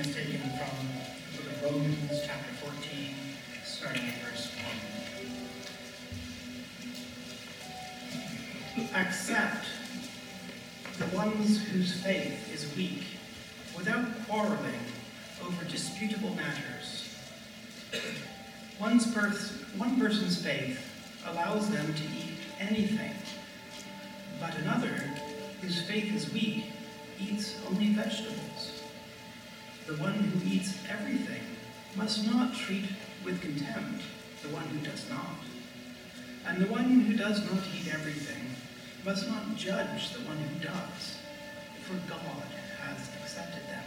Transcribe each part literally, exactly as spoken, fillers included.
is taken from the book of Romans, chapter fourteen, starting at verse one. Accept the ones whose faith is weak, without quarreling over disputable matters. One's birth, one person's faith allows them to eat anything, but another, whose faith is weak, eats only vegetables. The one who eats everything must not treat with contempt the one who does not. And the one who does not eat everything must not judge the one who does, for God has accepted them.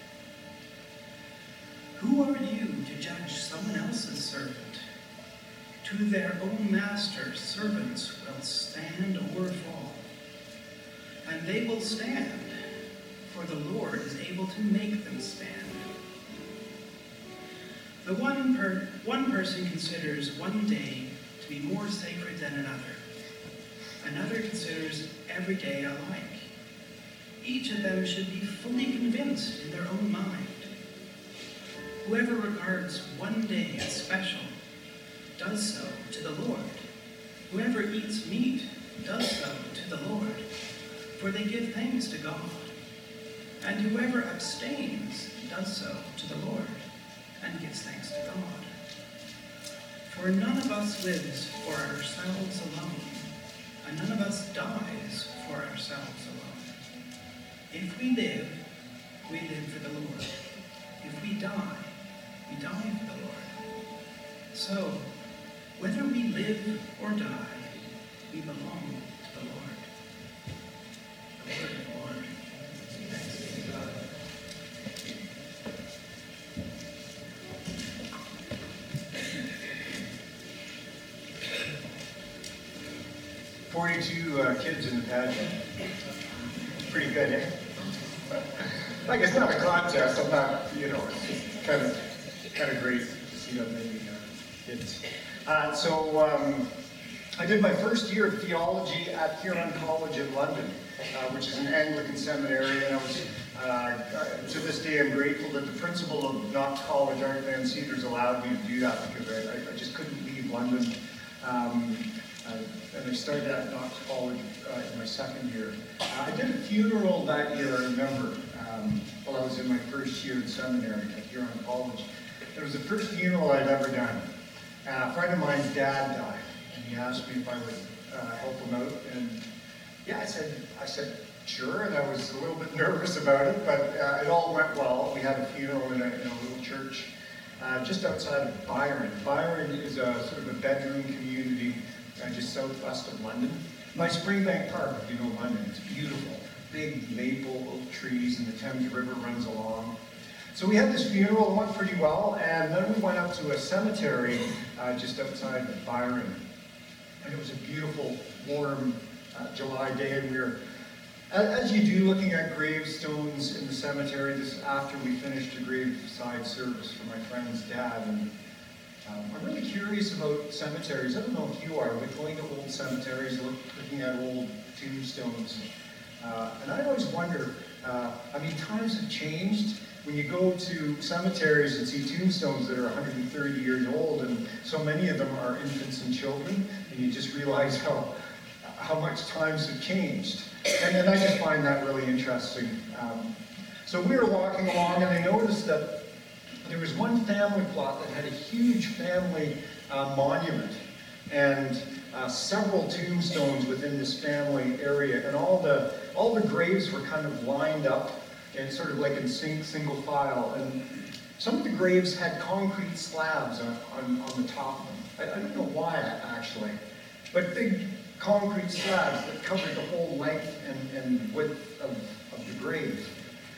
Who are you to judge someone else's servant? To their own master, servants will stand or fall, and they will stand, for the Lord is able to make them stand. The one, per, one person considers one day to be more sacred than another. Another considers every day alike. Each of them should be fully convinced in their own mind. Whoever regards one day as special does so to the Lord. Whoever eats meat does so to the Lord, for they give thanks to God. And whoever abstains does so to the Lord, and gives thanks to God. For none of us lives for ourselves alone, and none of us dies for ourselves alone. If we live, we live for the Lord. If we die, we die for the Lord. So, whether we live or die, we belong to the Lord. The word of the Lord. Thanks be to God. forty-two uh, kids in the pageant. Pretty good, eh? Like, it's not a contest. I'm not, you know, it's kind of, kind of great to see that many uh, kids. Uh, so, um, I did my first year of theology at Huron College in London, uh, which is an Anglican seminary, and I was, uh, to this day, I'm grateful that the principal of Knox College, Art Van Cedars, allowed me to do that, because I, I just couldn't leave London. Um, uh, and I started at Knox College uh, in my second year. Uh, I did a funeral that year, I remember, um, while I was in my first year in seminary at Huron College. It was the first funeral I'd ever done. Uh, a friend of mine's dad died, and he asked me if I would uh, help him out, and yeah, I said, I said, sure, and I was a little bit nervous about it, but uh, it all went well. We had a funeral in a, in a little church uh, just outside of Byron. Byron is a sort of a bedroom community uh, just southwest of London. My Springbank Park, if you know London, it's beautiful. Big maple oak trees, and the Thames River runs along. So we had this funeral, it went pretty well, and then we went up to a cemetery uh, just outside of Byron. And it was a beautiful, warm uh, July day, and we were, as you do, looking at gravestones in the cemetery. This after we finished a graveside service for my friend's dad. And um, I'm really curious about cemeteries. I don't know if you are, but going to old cemeteries, look, looking at old tombstones. Uh, and I always wonder, uh, I mean, times have changed. When you go to cemeteries and see tombstones that are one hundred thirty years old, and so many of them are infants and children, and you just realize how how much times have changed. And then I just find that really interesting. Um, so we were walking along, and I noticed that there was one family plot that had a huge family uh, monument, and uh, several tombstones within this family area, and all the all the graves were kind of lined up, and sort of like in sing, single file, and some of the graves had concrete slabs on, on, on the top of them. I, I don't know why, actually, but big concrete slabs that covered the whole length and, and width of, of the grave.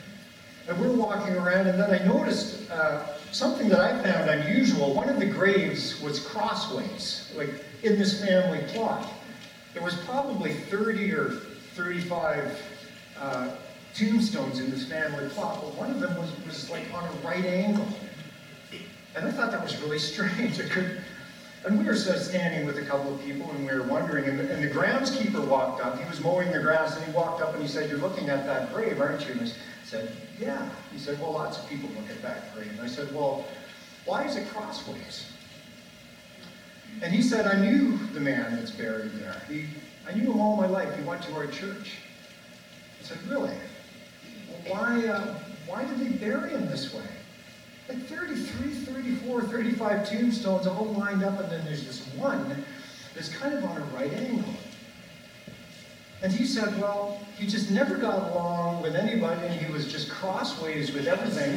And we're walking around, and then I noticed uh, something that I found unusual. One of the graves was crossways, like in this family plot. There was probably thirty or thirty-five uh, tombstones in this family plot, but one of them was, was like on a right angle. And I thought that was really strange. I couldn't, And we were sort of standing with a couple of people, and we were wondering, and the, and the groundskeeper walked up. He was mowing the grass, and he walked up and he said, "You're looking at that grave, aren't you?" And I said, "Yeah." He said, "Well, lots of people look at that grave." And I said, "Well, why is it crossways?" And he said, "I knew the man that's buried there. He, I knew him all my life. He went to our church." I said, "Really? Well, why, uh, why did they bury him this way? Like thirty-three, thirty-four, thirty-five tombstones all lined up, and then there's this one that's kind of on a right angle." And he said, "Well, he just never got along with anybody, and he was just crossways with everything.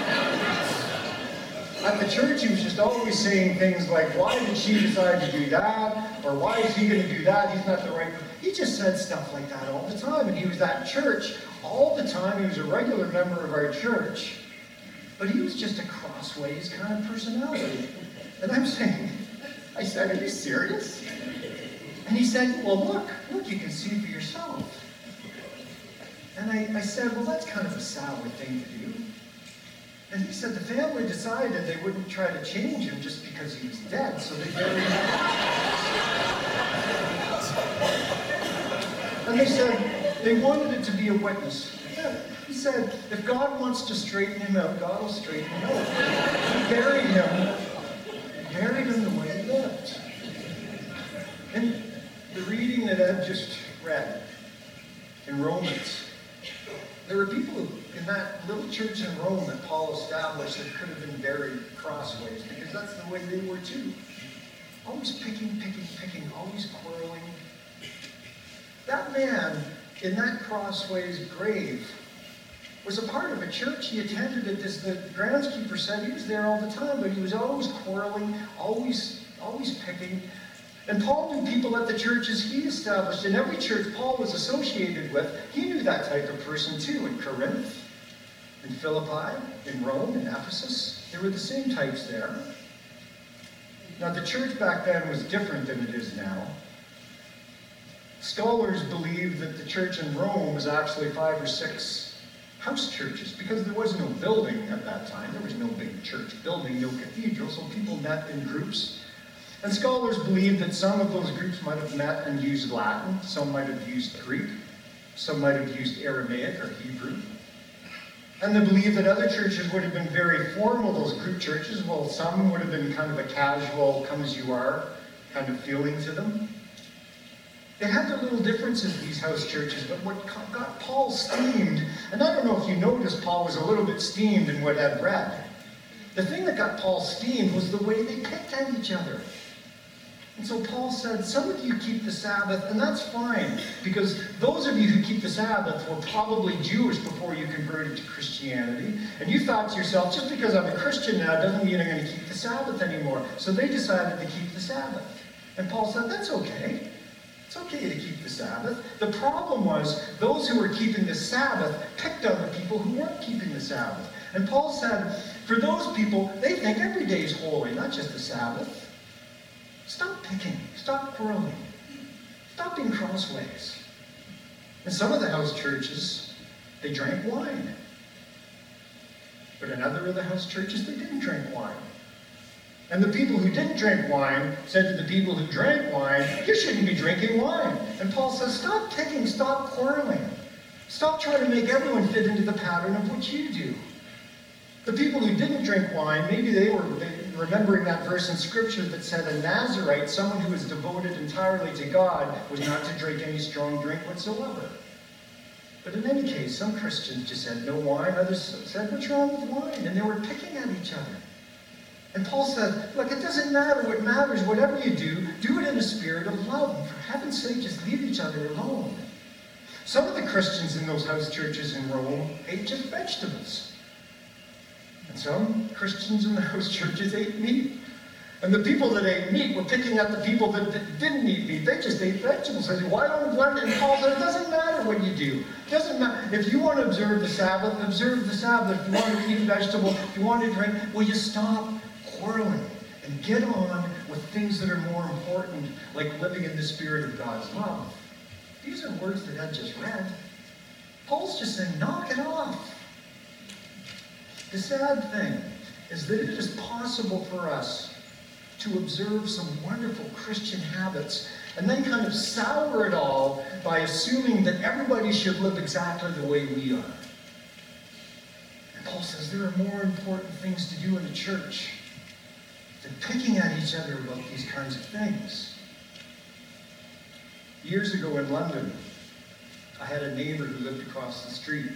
At the church, he was just always saying things like, 'Why did she decide to do that?' Or 'Why is he going to do that? He's not the right person.'" He just said stuff like that all the time, and he was at church all the time. He was a regular member of our church. But he was just a crossways kind of personality. And I'm saying, I said, "Are you serious?" And he said, "Well, look, look, you can see for yourself." And I, I said, "Well, that's kind of a sour thing to do." And he said the family decided they wouldn't try to change him just because he was dead, so they buried him. And they said they wanted it to be a witness. He said, if God wants to straighten him out, God will straighten him out. He buried him, buried him the way he lived. And the reading that Ed just read in Romans, there were people in that little church in Rome that Paul established that could have been buried crossways, because that's the way they were too. Always picking, picking, picking, always quarreling. That man in that crossways grave was a part of a church. He attended it, as the groundskeeper said. He was there all the time, but he was always quarreling, always, always picking. And Paul knew people at the churches he established. In every church Paul was associated with, he knew that type of person too. In Corinth, in Philippi, in Rome, in Ephesus, there were the same types there. Now, the church back then was different than it is now. Scholars believe that the church in Rome was actually five or six house churches, because there was no building at that time. There was no big church building, no cathedral, so people met in groups. And scholars believe that some of those groups might have met and used Latin, some might have used Greek, some might have used Aramaic or Hebrew. And they believe that other churches would have been very formal, those group churches, while some would have been kind of a casual, come-as-you-are kind of feeling to them. They had their little differences, these house churches, but what got Paul steamed, and I don't know if you noticed, Paul was a little bit steamed in what Ed read. The thing that got Paul steamed was the way they picked at each other. And so Paul said, some of you keep the Sabbath, and that's fine, because those of you who keep the Sabbath were probably Jewish before you converted to Christianity, and you thought to yourself, just because I'm a Christian now doesn't mean I'm going to keep the Sabbath anymore. So they decided to keep the Sabbath. And Paul said, that's okay. It's okay to keep the Sabbath. The problem was those who were keeping the Sabbath picked on the people who weren't keeping the Sabbath. And Paul said, for those people, they think every day is holy, not just the Sabbath. Stop picking. Stop quarreling. Stop being crossways. In some of the house churches, they drank wine. But in other of the house churches, they didn't drink wine. And the people who didn't drink wine said to the people who drank wine, you shouldn't be drinking wine. And Paul says, stop picking, stop quarreling. Stop trying to make everyone fit into the pattern of what you do. The people who didn't drink wine, maybe they were remembering that verse in Scripture that said a Nazirite, someone who was devoted entirely to God, was not to drink any strong drink whatsoever. But in any case, some Christians just said no wine, others said, what's wrong with wine? And they were picking at each other. And Paul said, look, it doesn't matter what matters. Whatever you do, do it in a spirit of love. And for heaven's sake, just leave each other alone. Some of the Christians in those house churches in Rome ate just vegetables. And some Christians in the house churches ate meat. And the people that ate meat were picking at the people that didn't eat meat. They just ate vegetables. I said, why don't one? And Paul said, it doesn't matter what you do. It doesn't matter. If you want to observe the Sabbath, observe the Sabbath. If you want to eat vegetables, if you want to drink, will you stop quarreling and get on with things that are more important, like living in the spirit of God's love? These are words that Ed just read. Paul's just saying, knock it off. The sad thing is that it is possible for us to observe some wonderful Christian habits and then kind of sour it all by assuming that everybody should live exactly the way we are. And Paul says there are more important things to do in the church than picking at each other about these kinds of things. Years ago in London, I had a neighbor who lived across the street.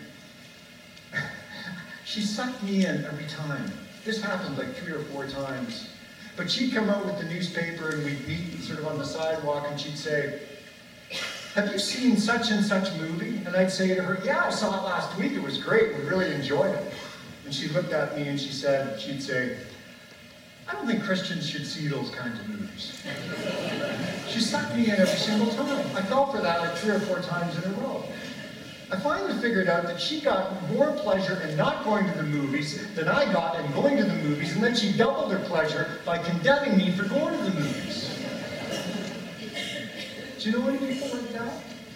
She sucked me in every time. This happened like three or four times. But she'd come out with the newspaper and we'd meet sort of on the sidewalk and she'd say, have you seen such and such movie? And I'd say to her, yeah, I saw it last week. It was great. We really enjoyed it. And she looked at me and she said, she'd say, I don't think Christians should see those kinds of movies. She sucked me in every single time. I fell for that like three or four times in a row. I finally figured out that she got more pleasure in not going to the movies than I got in going to the movies, and then she doubled her pleasure by condemning me for going to the movies. Do you know any people like that?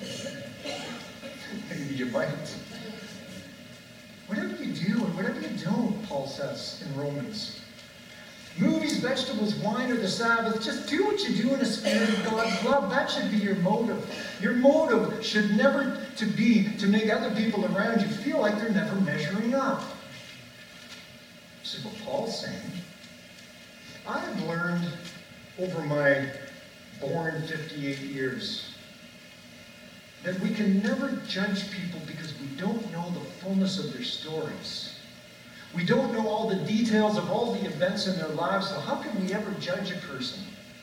Maybe you might. Whatever you do and whatever you don't, Paul says in Romans. Movies, vegetables, wine, or the Sabbath, just do what you do in a spirit of God's love. That should be your motive. Your motive should never to be to make other people around you feel like they're never measuring up. This is what Paul's saying. I have learned over my born fifty-eight years that we can never judge people because we don't know the fullness of their stories. We don't know all the details of all the events in their lives, so how can we ever judge a person?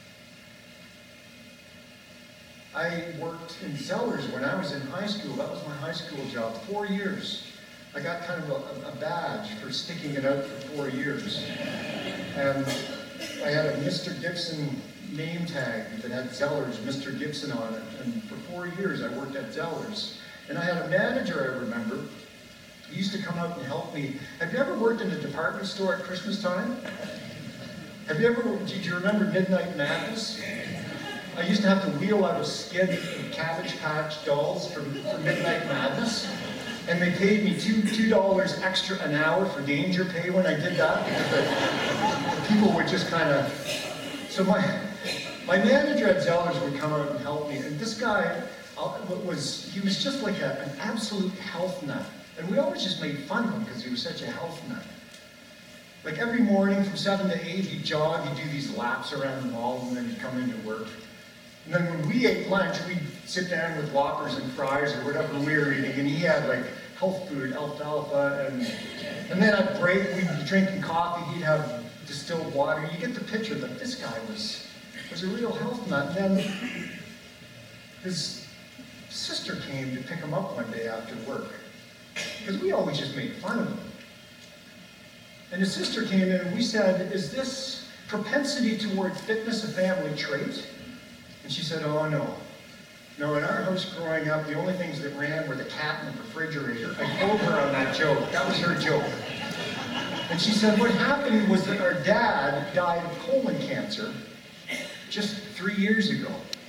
I worked in Zellers when I was in high school. That was my high school job, four years. I got kind of a, a badge for sticking it out for four years. And I had a Mister Gibson name tag that had Zellers, Mister Gibson on it. And for four years I worked at Zellers. And I had a manager, I remember. He used to come out and help me. Have you ever worked in a department store at Christmas time? Have you ever, did you remember Midnight Madness? I used to have to wheel out a skid of Cabbage Patch dolls for, for Midnight Madness. And they paid me two, two dollars extra an hour for danger pay when I did that. Because the, the people would just kind of, so my, my manager at Zellers would come out and help me. And this guy was, he was just like a, an absolute health nut. And we always just made fun of him because he was such a health nut. Like every morning from seven to eight, he'd jog, he'd do these laps around the mall, and then he'd come into work. And then when we ate lunch, we'd sit down with Whoppers and fries or whatever we were eating, and he had like health food, alfalfa, and, and then at break, we'd be drinking coffee, he'd have distilled water. You get the picture that this guy was, was a real health nut. And then his sister came to pick him up one day after work. Because we always just made fun of him. And his sister came in and we said, is this propensity toward fitness a family trait? And she said, oh no. No, in our house growing up, the only things that ran were the cat and the refrigerator. I told her on that joke. That was her joke. And she said, what happened was that our dad died of colon cancer just three years ago.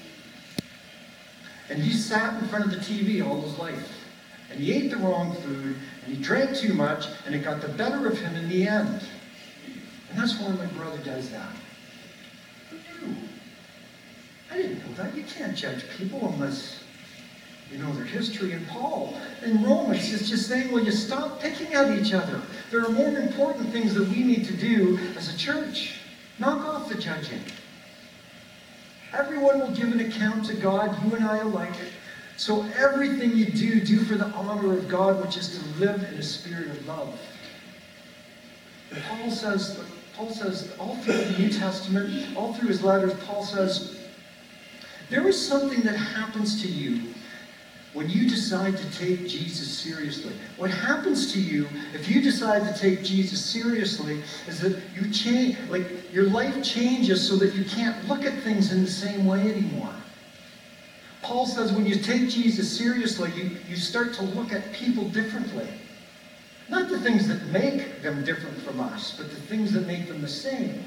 And he sat in front of the T V all his life. And he ate the wrong food, and he drank too much, and it got the better of him in the end. And that's why my brother does that. Who knew? I didn't know that. You can't judge people unless you know their history. And Paul in Romans is just saying, well, you stop picking at each other. There are more important things that we need to do as a church. Knock off the judging. Everyone will give an account to God, you and I alike. So everything you do, do for the honor of God, which is to live in a spirit of love. And Paul says, Paul says, all through the New Testament, all through his letters, Paul says, there is something that happens to you when you decide to take Jesus seriously. What happens to you if you decide to take Jesus seriously is that you change, like your life changes so that you can't look at things in the same way anymore. Paul says when you take Jesus seriously, you, you start to look at people differently. Not the things that make them different from us, but the things that make them the same.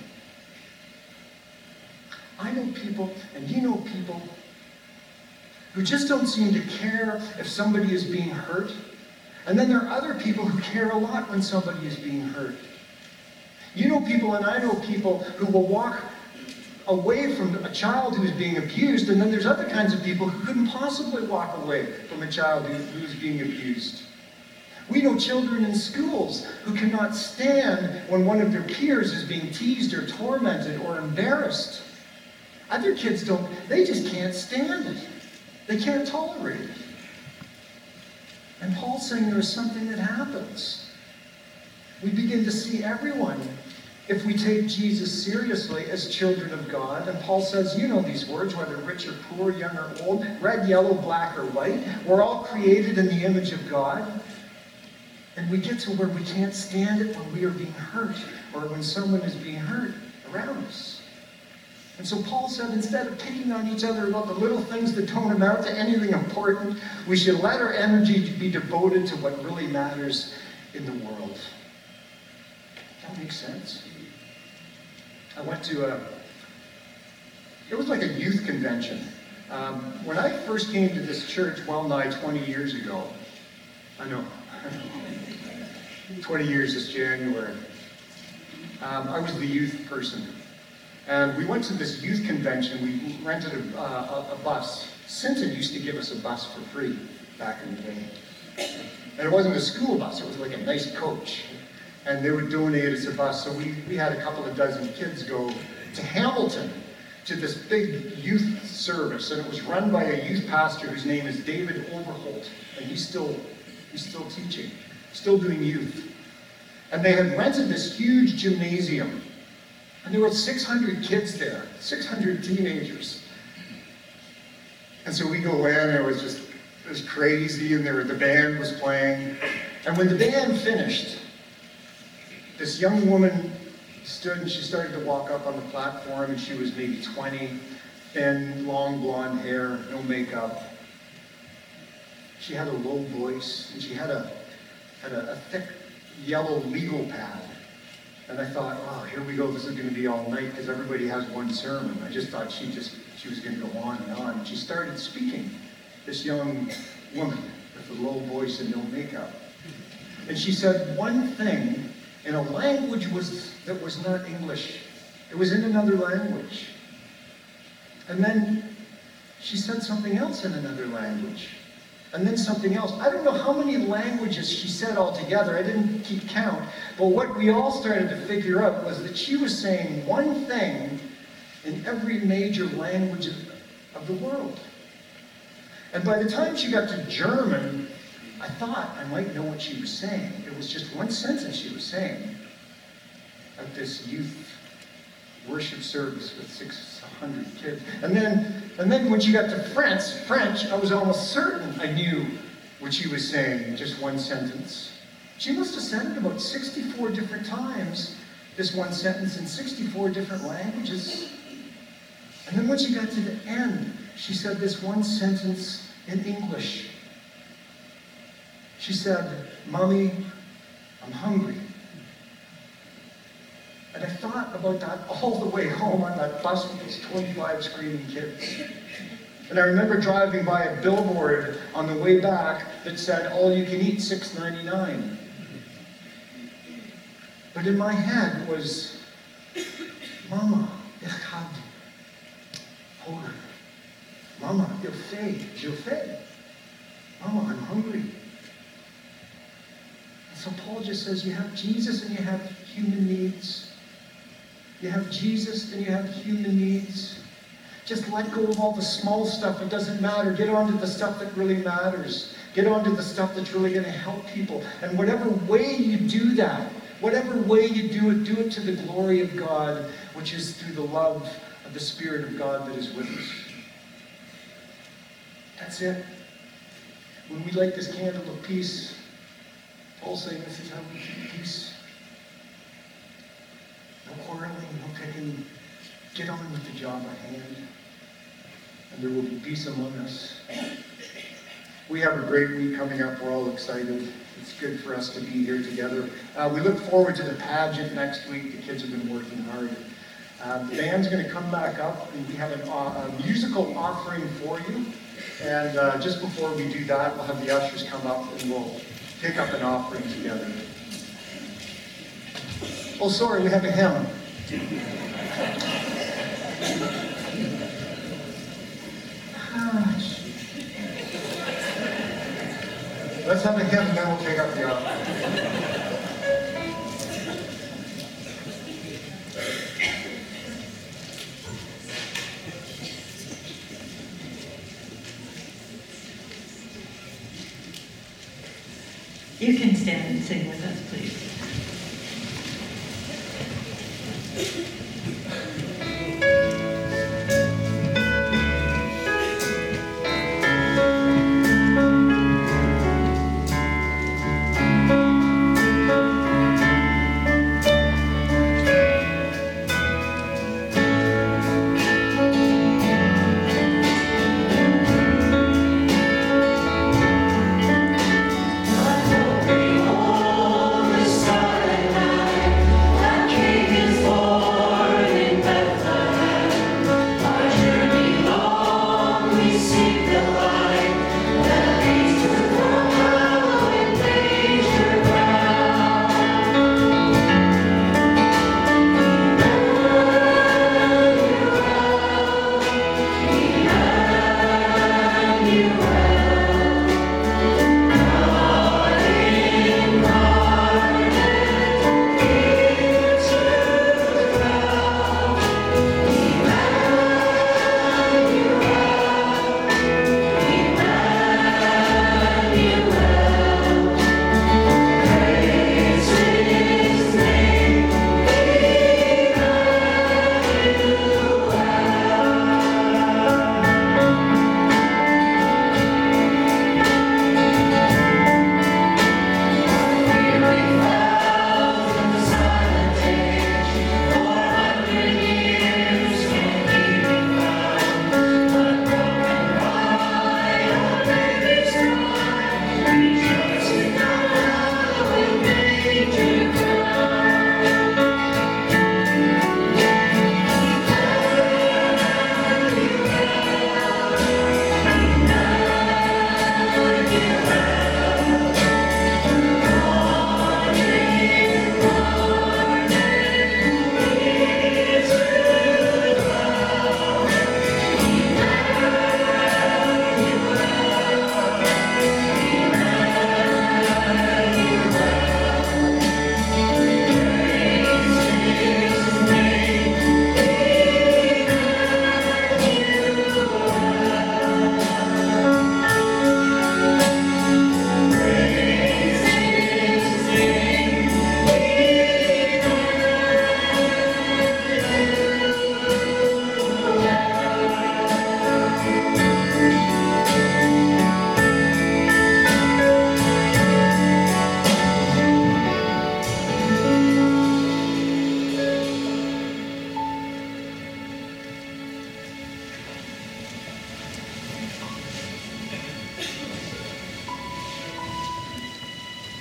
I know people, and you know people, who just don't seem to care if somebody is being hurt. And then there are other people who care a lot when somebody is being hurt. You know people, and I know people who will walk away from a child who is being abused, and then there's other kinds of people who couldn't possibly walk away from a child who, who's being abused. We know children in schools who cannot stand when one of their peers is being teased or tormented or embarrassed. Other kids don't, they just can't stand it. They can't tolerate it. And Paul's saying there is something that happens. We begin to see everyone, if we take Jesus seriously, as children of God. And Paul says, you know these words, whether rich or poor, young or old, red, yellow, black, or white. We're all created in the image of God. And we get to where we can't stand it when we are being hurt, or when someone is being hurt around us. And so Paul said, instead of picking on each other about the little things that don't amount to anything important, we should let our energy be devoted to what really matters in the world. That makes sense. I went to a, it was like a youth convention. Um, when I first came to this church, well nigh twenty years ago, I know, twenty years this January, um, I was the youth person. And we went to this youth convention. We rented a, uh, a bus. Sinton used to give us a bus for free back in the day. And it wasn't a school bus, it was like a nice coach. And they would donate us a bus. So we, we had a couple of dozen kids go to Hamilton to this big youth service. And it was run by a youth pastor whose name is David Overholt. And he's still, he's still teaching, still doing youth. And they had rented this huge gymnasium. And there were six hundred kids there, six hundred teenagers. And so we go in, and it was just, it was crazy, and there, the band was playing. And when the band finished, this young woman stood and she started to walk up on the platform, and she was maybe twenty, thin, long blonde hair, no makeup. She had a low voice, and she had a, had a, a thick yellow legal pad. And I thought, oh, here we go, this is going to be all night, because everybody has one sermon. I just thought she just, she was going to go on and on. And she started speaking, this young woman with a low voice and no makeup. And she said one thing in a language was, that was not English. It was in another language. And then she said something else in another language. And then something else. I don't know how many languages she said altogether. I didn't keep count. But what we all started to figure out was that she was saying one thing in every major language of, of the world. And by the time she got to German, I thought I might know what she was saying. It was just one sentence she was saying at this youth worship service with six hundred kids. And then, and then when she got to French, French, I was almost certain I knew what she was saying in just one sentence. She must have said it about sixty-four different times, this one sentence in sixty-four different languages. And then when she got to the end, she said this one sentence in English. She said, "Mommy, I'm hungry." And I thought about that all the way home on that bus with those twenty-five screaming kids. And I remember driving by a billboard on the way back that said, "All you can eat, six ninety-nine." But in my head was, "Mama, ich hab Hunger. Mama, you're fed, you're fed. Mama, I'm hungry." And so Paul just says, you have Jesus and you have human needs. You have Jesus and you have human needs. Just let go of all the small stuff. It doesn't matter. Get on to the stuff that really matters. Get on to the stuff that's really going to help people. And whatever way you do that, whatever way you do it, do it to the glory of God, which is through the love of the Spirit of God that is with us. That's it. When we light this candle of peace, Paul's saying this is how we keep peace. No quarreling, no picking. Get on with the job at hand. And there will be peace among us. We have a great week coming up. We're all excited. It's good for us to be here together. Uh, we look forward to the pageant next week. The kids have been working hard. Uh, the band's going to come back up, and we have an, uh, a musical offering for you. And uh, just before we do that, we'll have the ushers come up, and we'll pick up an offering together. Oh, sorry, we have a hymn. Let's have a hymn and then we'll take up the offering. You can stand and sing with us, please.